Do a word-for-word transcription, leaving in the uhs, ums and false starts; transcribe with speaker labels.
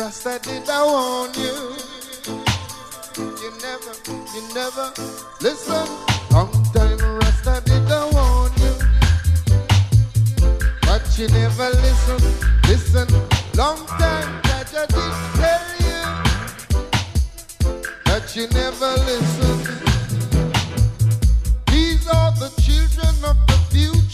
Speaker 1: Rasta did I warn you. You never, you never listen. Long time Rasta did I warn you. But you never listen, listen. Long time Jaja did tell you. But you never listen. These are the children of the future.